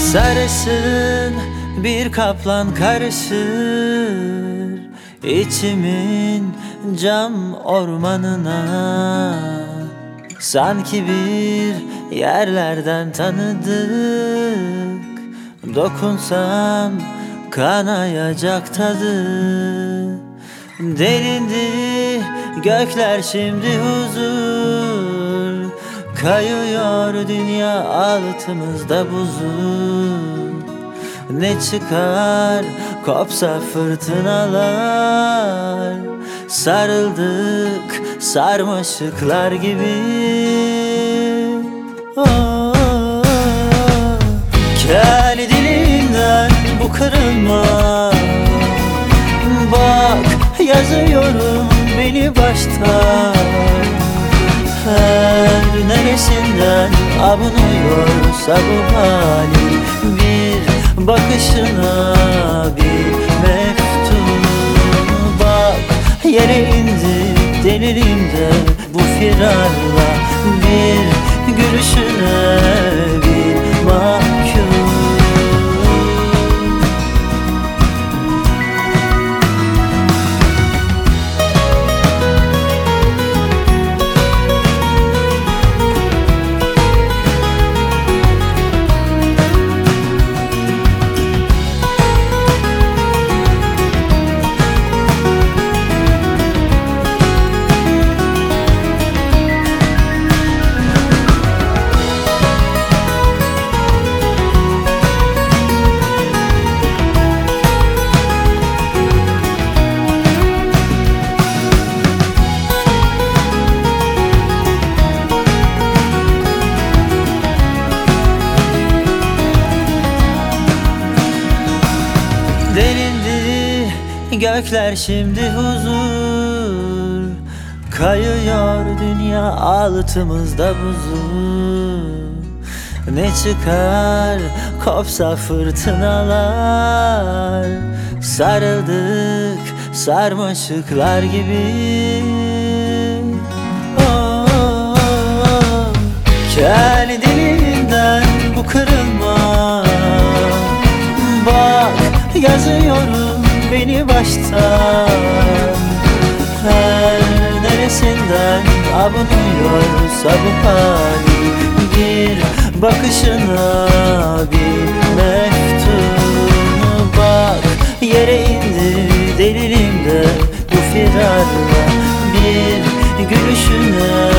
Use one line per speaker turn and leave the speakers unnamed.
Sarışın bir kaplan karışır içimin cam ormanına. Sanki bir yerlerden tanıdık, dokunsam kanayacak tadı. Delindi gökler şimdi huzur, kayıyor dünya altımızda buzul. Ne çıkar kopsa fırtınalar, sarıldık sarmaşıklar gibi. Oh, kel dilinden bu kırılma, bak yazıyorum beni baştan. Her neresinden abunuyorsa bu halim, bir bakışına bir mektup. Bak yere indi delilimde bu firarla, bir gülüşüne bir mahkum. Delindi gökler şimdi huzur, kayıyor dünya altımızda buzul. Ne çıkar kopsa fırtınalar, sarıldık sarmaşıklar gibi. Oh, kel dilinden bu kırılma, bak yazıyorum beni baştan. Her neresinden abunuyorsa bu halim, bir bakışına bir mektup. Bak yere indi delilimde bu firarla, bir gülüşüne